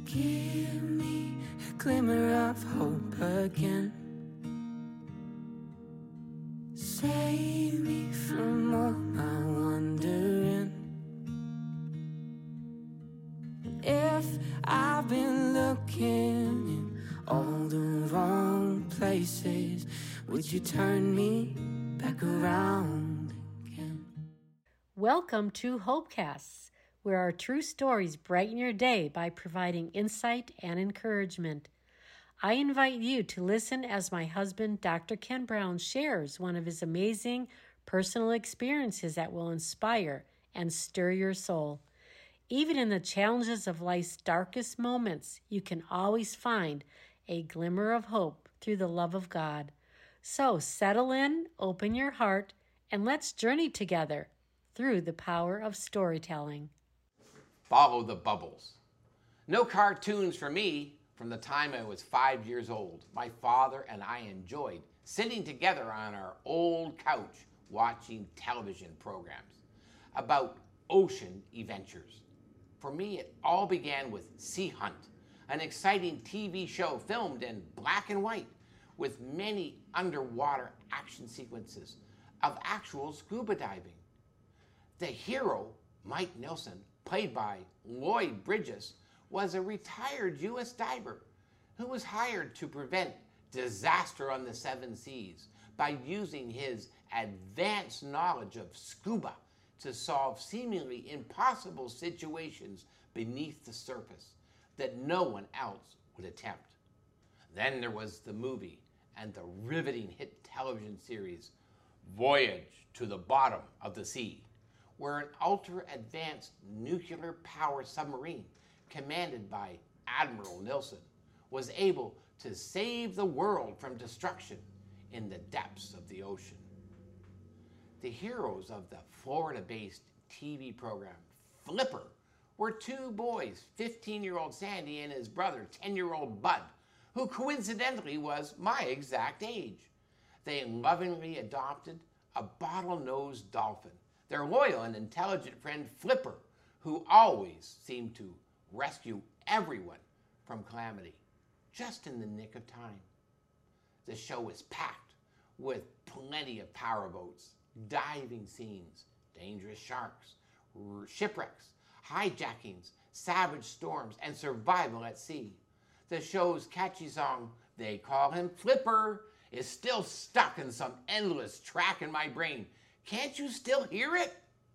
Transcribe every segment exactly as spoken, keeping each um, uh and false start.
Give me a glimmer of hope again. Save me from all my wandering. If I've been looking in all the wrong places, would you turn me back around again? Welcome to Hopecasts, where our true stories brighten your day by providing insight and encouragement. I invite you to listen as my husband, Doctor Ken Brown, shares one of his amazing personal experiences that will inspire and stir your soul. Even in the challenges of life's darkest moments, you can always find a glimmer of hope through the love of God. So settle in, open your heart, and let's journey together through the power of storytelling. Follow the bubbles. No cartoons for me. From the time I was five years old, my father and I enjoyed sitting together on our old couch watching television programs about ocean adventures. For me, it all began with Sea Hunt, an exciting T V show filmed in black and white with many underwater action sequences of actual scuba diving. The hero, Mike Nelson, played by Lloyd Bridges, was a retired U S diver who was hired to prevent disaster on the seven seas by using his advanced knowledge of scuba to solve seemingly impossible situations beneath the surface that no one else would attempt. Then there was the movie and the riveting hit television series Voyage to the Bottom of the Sea, where an ultra-advanced nuclear power submarine commanded by Admiral Nelson, was able to save the world from destruction in the depths of the ocean. The heroes of the Florida-based T V program Flipper were two boys, fifteen-year-old Sandy and his brother, ten-year-old Bud, who coincidentally was my exact age. They lovingly adopted a bottlenose dolphin, their loyal and intelligent friend Flipper, who always seemed to rescue everyone from calamity, just in the nick of time. The show was packed with plenty of powerboats, diving scenes, dangerous sharks, shipwrecks, hijackings, savage storms, and survival at sea. The show's catchy song, "They Call Him Flipper," is still stuck in some endless track in my brain. Can't you still hear it?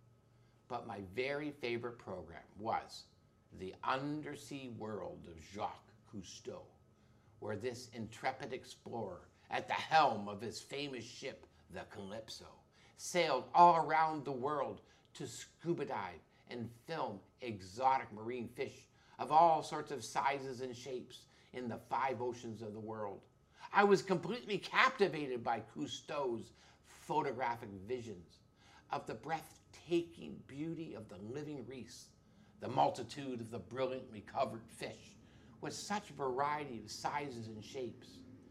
But my very favorite program was The Undersea World of Jacques Cousteau, where this intrepid explorer, at the helm of his famous ship, the Calypso, sailed all around the world to scuba dive and film exotic marine fish of all sorts of sizes and shapes in the five oceans of the world. I was completely captivated by Cousteau's photographic visions of the breathtaking beauty of the living reefs, the multitude of the brilliantly covered fish with such a variety of sizes and shapes,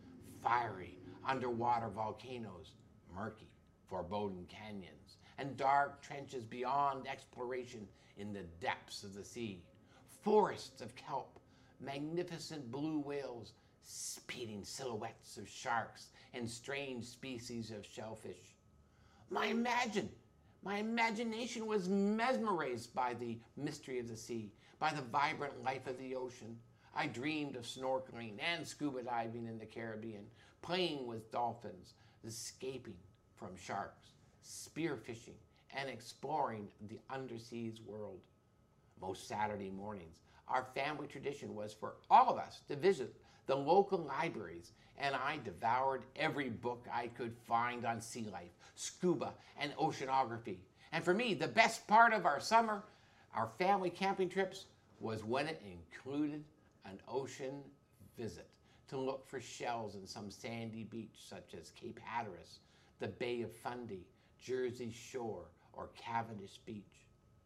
fiery underwater volcanoes, murky, foreboding canyons, and dark trenches beyond exploration in the depths of the sea, forests of kelp, magnificent blue whales, speeding silhouettes of sharks, and strange species of shellfish. My imagine, my imagination was mesmerized by the mystery of the sea, by the vibrant life of the ocean. I dreamed of snorkeling and scuba diving in the Caribbean, playing with dolphins, escaping from sharks, spearfishing, and exploring the underseas world. Most Saturday mornings, our family tradition was for all of us to visit the local libraries, and I devoured every book I could find on sea life, scuba, and oceanography. And for me, the best part of our summer, our family camping trips, was when it included an ocean visit to look for shells in some sandy beach such as Cape Hatteras, the Bay of Fundy, Jersey Shore, or Cavendish Beach.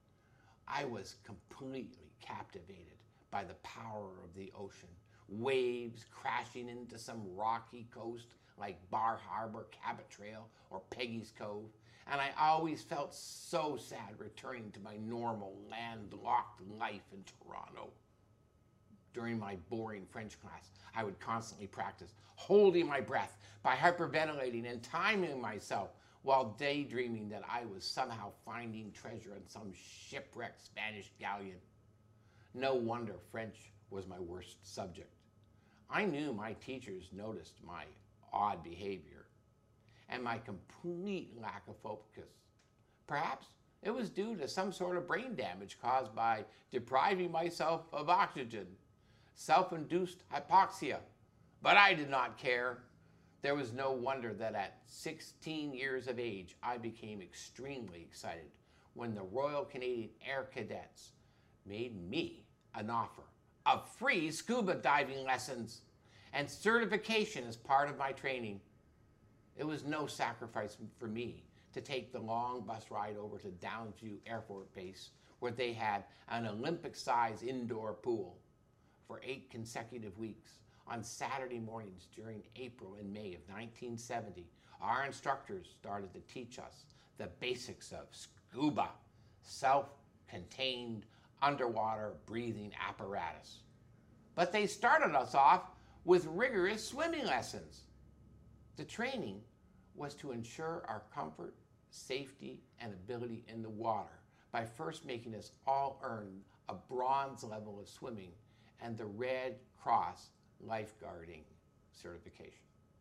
I was completely captivated by the power of the ocean, waves crashing into some rocky coast like Bar Harbor, Cabot Trail, or Peggy's Cove, and I always felt so sad returning to my normal landlocked life in Toronto. During my boring French class, I would constantly practice holding my breath by hyperventilating and timing myself while daydreaming that I was somehow finding treasure in some shipwrecked Spanish galleon. No wonder French was my worst subject. I knew my teachers noticed my odd behavior and my complete lack of focus. Perhaps it was due to some sort of brain damage caused by depriving myself of oxygen, self-induced hypoxia. But I did not care. There was no wonder that at sixteen years of age, I became extremely excited when the Royal Canadian Air Cadets made me an offer of free scuba diving lessons and certification as part of my training. It was no sacrifice for me to take the long bus ride over to Downsview Air Force Base, where they had an Olympic-sized indoor pool. For eight consecutive weeks, on Saturday mornings during April and May of nineteen seventy, our instructors started to teach us the basics of scuba, self-contained underwater breathing apparatus. But they started us off with rigorous swimming lessons. The training was to ensure our comfort, safety, and ability in the water by first making us all earn a bronze level of swimming and the Red Cross lifeguarding certification.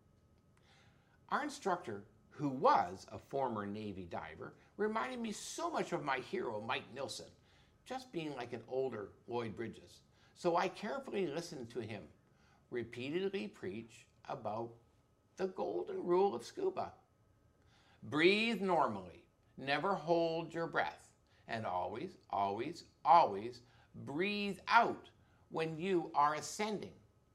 Our instructor, who was a former Navy diver, reminded me so much of my hero, Mike Nilsson, just being like an older Lloyd Bridges. So I carefully listened to him repeatedly preach about the golden rule of scuba. Breathe normally, never hold your breath, and always, always, always breathe out when you are ascending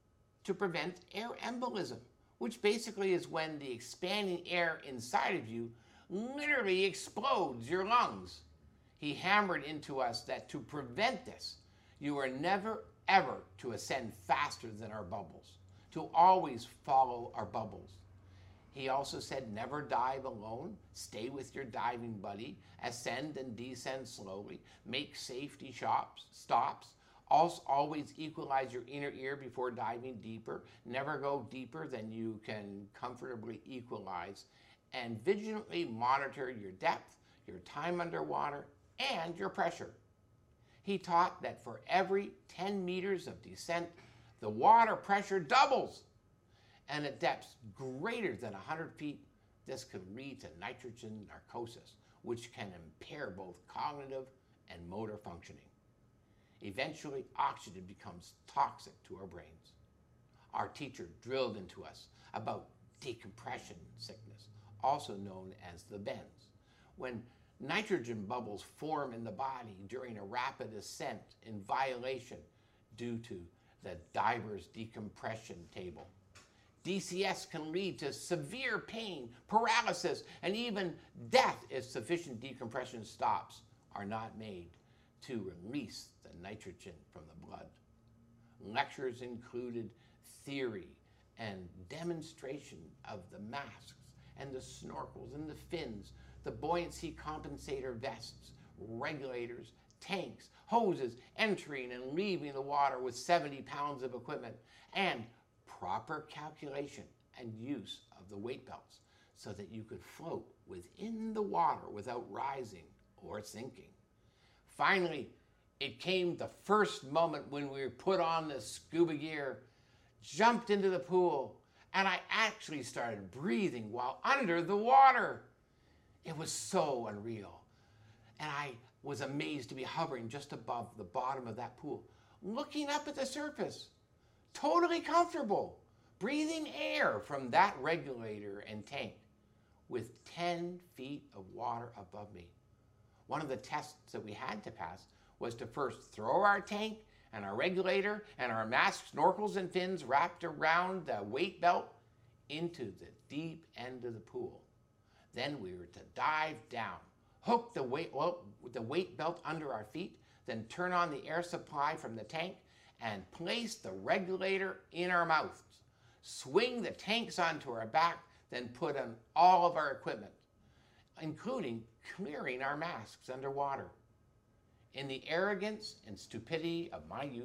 to prevent air embolism, which basically is when the expanding air inside of you literally explodes your lungs. He hammered into us that to prevent this, you are never, ever to ascend faster than our bubbles, to always follow our bubbles. He also said never dive alone, stay with your diving buddy, ascend and descend slowly, make safety shops, stops, also always equalize your inner ear before diving deeper, never go deeper than you can comfortably equalize, and vigilantly monitor your depth, your time underwater, and your pressure. He taught that for every ten meters of descent, the water pressure doubles. And at depths greater than one hundred feet, this could lead to nitrogen narcosis, which can impair both cognitive and motor functioning. Eventually, oxygen becomes toxic to our brains. Our teacher drilled into us about decompression sickness, also known as the bends, when nitrogen bubbles form in the body during a rapid ascent in violation due to the diver's decompression table. D C S can lead to severe pain, paralysis, and even death if sufficient decompression stops are not made to release the nitrogen from the blood. Lectures included theory and demonstration of the masks and the snorkels and the fins, the buoyancy compensator vests, regulators, tanks, hoses, entering and leaving the water with seventy pounds of equipment, and proper calculation and use of the weight belts so that you could float within the water without rising or sinking. Finally, it came the first moment when we were put on the scuba gear, jumped into the pool, and I actually started breathing while under the water. It was so unreal. And I was amazed to be hovering just above the bottom of that pool, looking up at the surface, totally comfortable, breathing air from that regulator and tank with ten feet of water above me. One of the tests that we had to pass was to first throw our tank and our regulator and our mask, snorkels, and fins wrapped around the weight belt into the deep end of the pool. Then we were to dive down, hook the weight, well, the weight belt under our feet, then turn on the air supply from the tank and place the regulator in our mouths, swing the tanks onto our back, then put on all of our equipment, including clearing our masks underwater. In the arrogance and stupidity of my youth,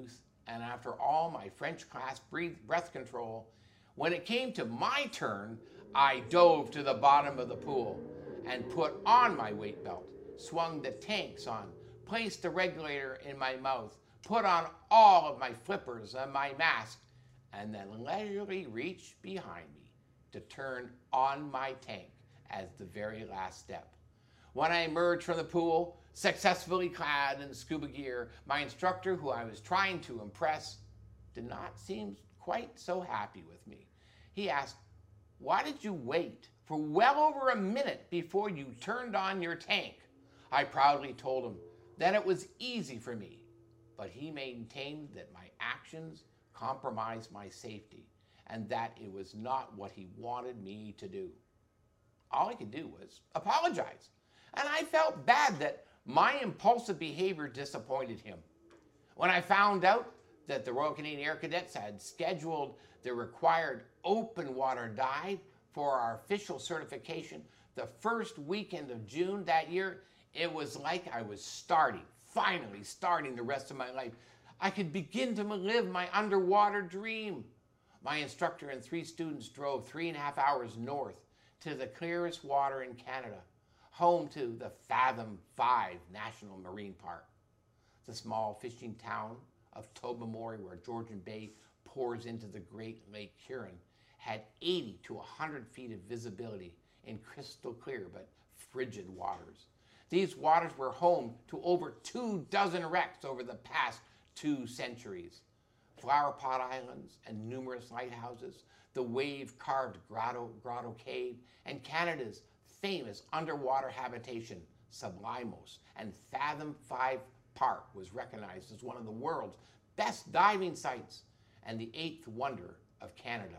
and after all my French class breath control, when it came to my turn, I dove to the bottom of the pool and put on my weight belt, swung the tanks on, placed the regulator in my mouth, put on all of my flippers and my mask, and then leisurely reached behind me to turn on my tank as the very last step. When I emerged from the pool, successfully clad in scuba gear, my instructor, who I was trying to impress, did not seem quite so happy with me. He asked, "Why did you wait for well over a minute before you turned on your tank?" I proudly told him that it was easy for me, but he maintained that my actions compromised my safety and that it was not what he wanted me to do. All I could do was apologize, and I felt bad that my impulsive behavior disappointed him. When I found out that the Royal Canadian Air Cadets had scheduled the required open water dive for our official certification the first weekend of June that year, it was like I was starting, finally starting the rest of my life. I could begin to live my underwater dream. My instructor and three students drove three and a half hours north to the clearest water in Canada, home to the Fathom five National Marine Park. The small fishing town of Tobermory, where Georgian Bay pours into the Great Lake Huron, had eighty to one hundred feet of visibility in crystal clear but frigid waters. These waters were home to over two dozen wrecks over the past two centuries. Flower Pot Islands and numerous lighthouses, the wave-carved Grotto, Grotto Cave, and Canada's famous underwater habitation, Sublimos, and Fathom five Park was recognized as one of the world's best diving sites and the eighth wonder of Canada.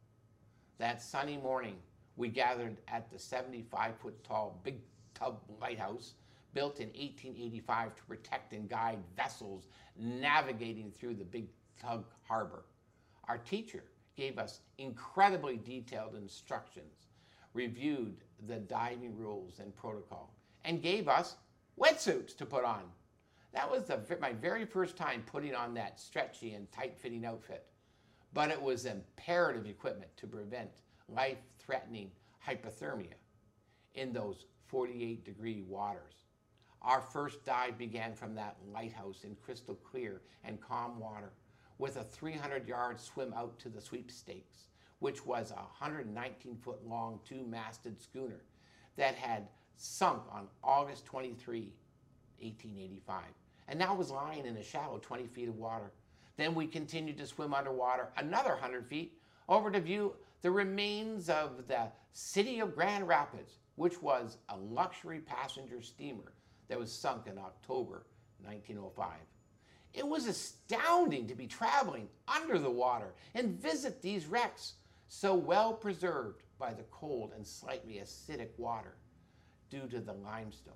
That sunny morning, we gathered at the seventy-five foot tall Big Tub Lighthouse, built in eighteen eighty-five to protect and guide vessels navigating through the Big Tug Harbor. Our teacher gave us incredibly detailed instructions, reviewed the diving rules and protocol, and gave us wetsuits to put on. That was the, my very first time putting on that stretchy and tight-fitting outfit, but it was imperative equipment to prevent life-threatening hypothermia in those forty-eight degree waters. Our first dive began from that lighthouse in crystal clear and calm water with a three hundred yard swim out to the sweepstakes, which was a one hundred nineteen foot long two-masted schooner that had sunk on August twenty-third, eighteen eighty-five, and now was lying in a shallow twenty feet of water. Then we continued to swim underwater another one hundred feet over to view the remains of the City of Grand Rapids, which was a luxury passenger steamer that was sunk in October nineteen oh five. It was astounding to be traveling under the water and visit these wrecks, so well preserved by the cold and slightly acidic water due to the limestone.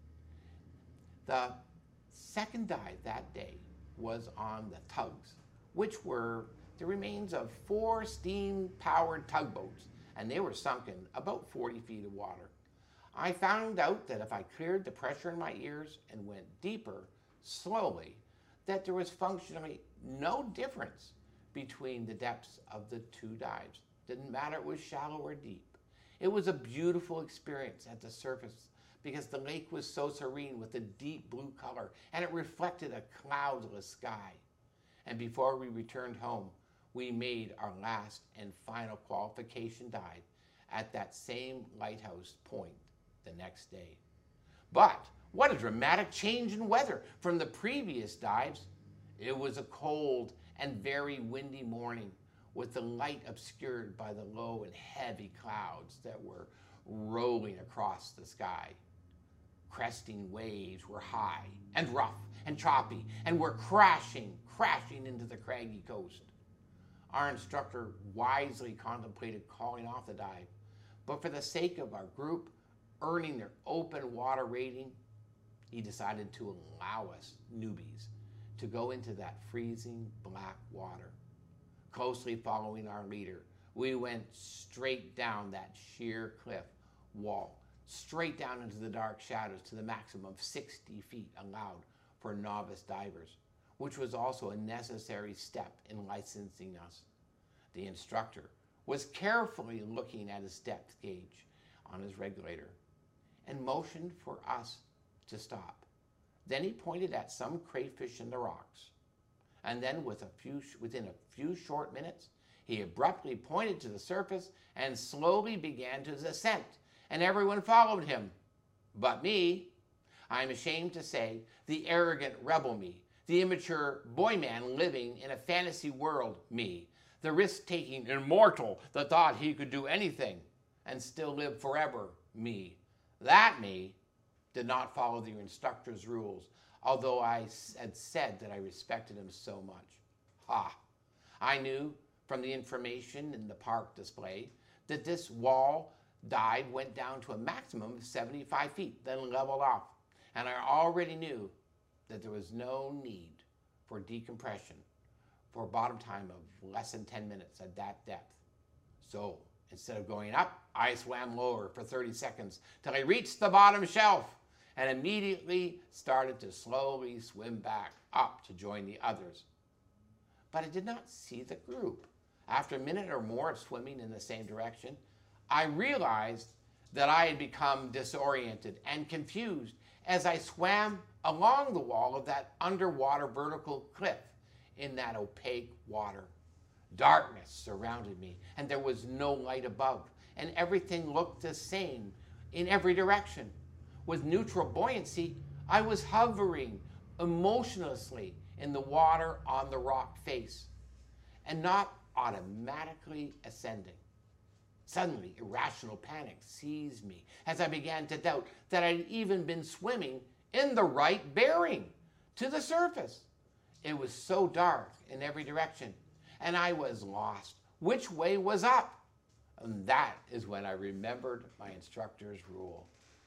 The second dive that day was on the tugs, which were the remains of four steam-powered tugboats, and they were sunk in about forty feet of water. I found out that if I cleared the pressure in my ears and went deeper, slowly, that there was functionally no difference between the depths of the two dives. Didn't matter it was shallow or deep. It was a beautiful experience at the surface because the lake was so serene with a deep blue color and it reflected a cloudless sky. And before we returned home, we made our last and final qualification dive at that same lighthouse point the next day. But what a dramatic change in weather from the previous dives. It was a cold and very windy morning with the light obscured by the low and heavy clouds that were rolling across the sky. Cresting waves were high and rough and choppy and were crashing, crashing into the craggy coast. Our instructor wisely contemplated calling off the dive, but for the sake of our group earning their open water rating, he decided to allow us newbies to go into that freezing black water. Closely following our leader, we went straight down that sheer cliff wall, straight down into the dark shadows to the maximum of sixty feet allowed for novice divers. which was also a necessary step in licensing us. The instructor was carefully looking at his depth gauge on his regulator and motioned for us to stop. Then he pointed at some crayfish in the rocks. And then with a few, within a few short minutes, he abruptly pointed to the surface and slowly began to descend, and everyone followed him. But me, I'm ashamed to say, the arrogant rebel me, the immature boy man living in a fantasy world me, the risk-taking immortal that thought he could do anything and still live forever me. That me did not follow the instructor's rules, although I had said that I respected him so much. Ha! I knew from the information in the park display that this wall dive went down to a maximum of seventy-five feet, then leveled off. And I already knew that there was no need for decompression for a bottom time of less than ten minutes at that depth. So instead of going up, I swam lower for thirty seconds till I reached the bottom shelf and immediately started to slowly swim back up to join the others. But I did not see the group. After a minute or more of swimming in the same direction, I realized that I had become disoriented and confused as I swam along the wall of that underwater vertical cliff in that opaque water. Darkness surrounded me, and there was no light above, and everything looked the same in every direction. With neutral buoyancy, I was hovering emotionlessly in the water on the rock face, and not automatically ascending. Suddenly, irrational panic seized me as I began to doubt that I'd even been swimming in the right bearing to the surface. It was so dark in every direction, and I was lost. Which way was up? And that is when I remembered my instructor's rule.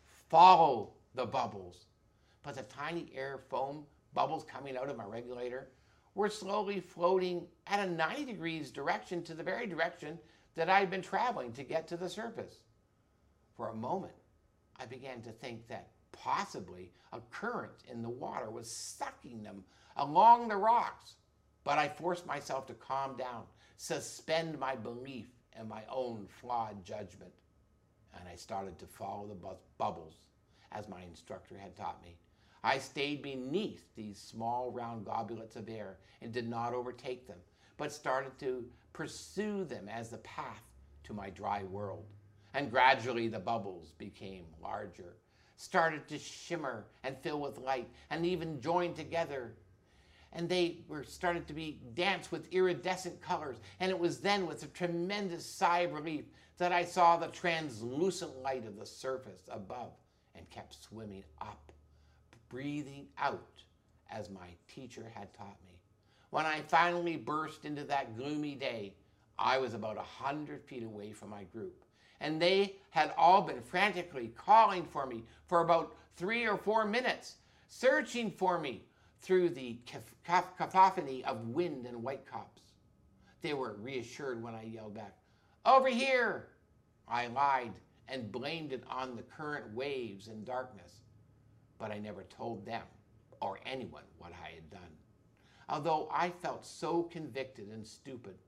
Follow the bubbles. But the tiny air foam bubbles coming out of my regulator were slowly floating at a ninety degrees direction to the very direction that I had been traveling to get to the surface. For a moment, I began to think that possibly a current in the water was sucking them along the rocks. But I forced myself to calm down, suspend my belief in my own flawed judgment, and I started to follow the bu- bubbles as my instructor had taught me. I stayed beneath these small round gobulets of air and did not overtake them, but started to pursue them as the path to my dry world. And gradually the bubbles became larger, started to shimmer and fill with light, and even joined together. And they were started to be dance with iridescent colors. And it was then with a tremendous sigh of relief that I saw the translucent light of the surface above and kept swimming up, breathing out as my teacher had taught me. When I finally burst into that gloomy day, I was about a hundred feet away from my group, and they had all been frantically calling for me for about three or four minutes, searching for me through the cacophony of wind and whitecaps. They were reassured when I yelled back, "Over here!" I lied and blamed it on the current waves and darkness, but I never told them or anyone what I had done. Although I felt so convicted and stupid,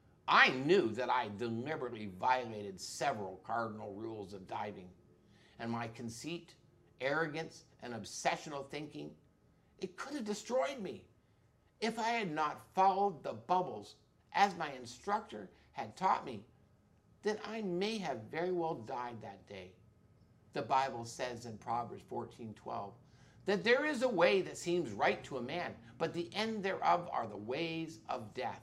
I knew that I deliberately violated several cardinal rules of diving, and my conceit, arrogance, and obsessional thinking, it could have destroyed me. If I had not followed the bubbles as my instructor had taught me, then I may have very well died that day. The Bible says in Proverbs fourteen twelve that there is a way that seems right to a man, but the end thereof are the ways of death.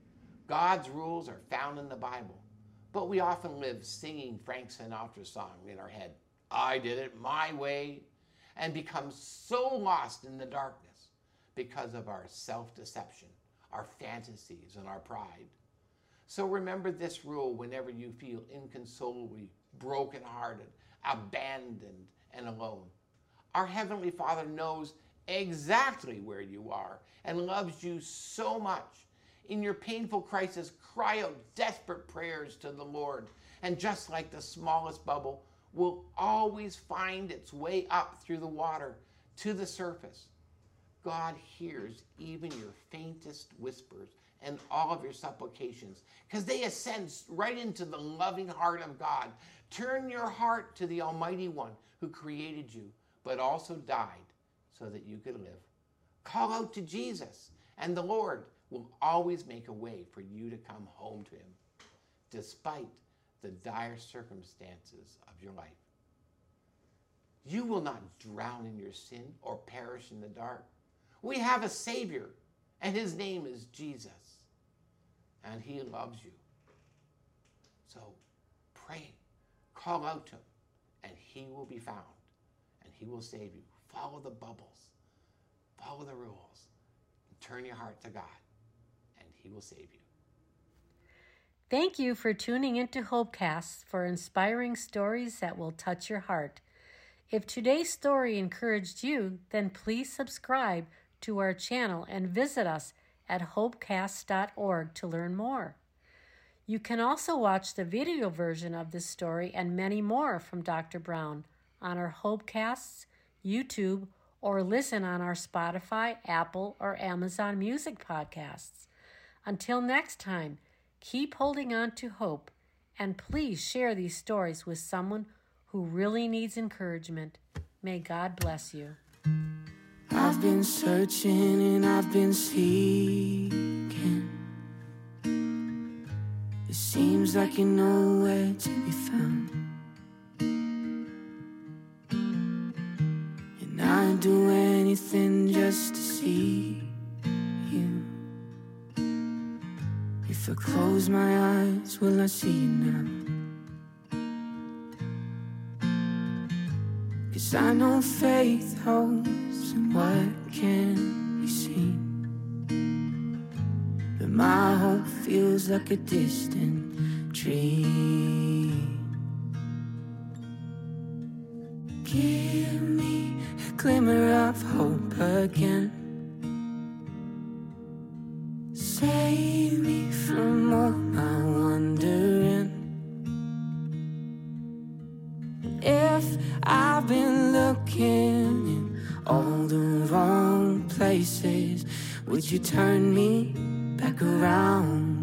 God's rules are found in the Bible, but we often live singing Frank Sinatra's song in our head, "I did it my way," and become so lost in the darkness because of our self-deception, our fantasies, and our pride. So remember this rule whenever you feel inconsolably brokenhearted, abandoned, and alone. Our Heavenly Father knows exactly where you are and loves you so much. In your painful crisis, cry out desperate prayers to the Lord, and just like the smallest bubble, will always find its way up through the water to the surface. God hears even your faintest whispers and all of your supplications, because they ascend right into the loving heart of God. Turn your heart to the Almighty One who created you, but also died so that you could live. Call out to Jesus, and the Lord will always make a way for you to come home to him, despite the dire circumstances of your life. You will not drown in your sin or perish in the dark. We have a Savior, and his name is Jesus, and he loves you. So pray, call out to him, and he will be found, and he will save you. Follow the bubbles, follow the rules, and turn your heart to God, and he will save you. Thank you for tuning into Hopecasts for inspiring stories that will touch your heart. If today's story encouraged you, then please subscribe to our channel and visit us at hopecast dot org to learn more. You can also watch the video version of this story and many more from Doctor Brown on our Hopecasts, YouTube, or listen on our Spotify, Apple, or Amazon Music podcasts. Until next time, keep holding on to hope, and please share these stories with someone who really needs encouragement. May God bless you. I've been searching and I've been seeking. It seems like you're nowhere to be found, and I'd do anything just to see you. If I close my eyes, will I see you now? 'Cause I know faith hopes in what can't be seen, but my hope feels like a distant dream. Give me a glimmer of hope again. Save me from all my wandering. If I've been looking in all the wrong places, would you turn me back around?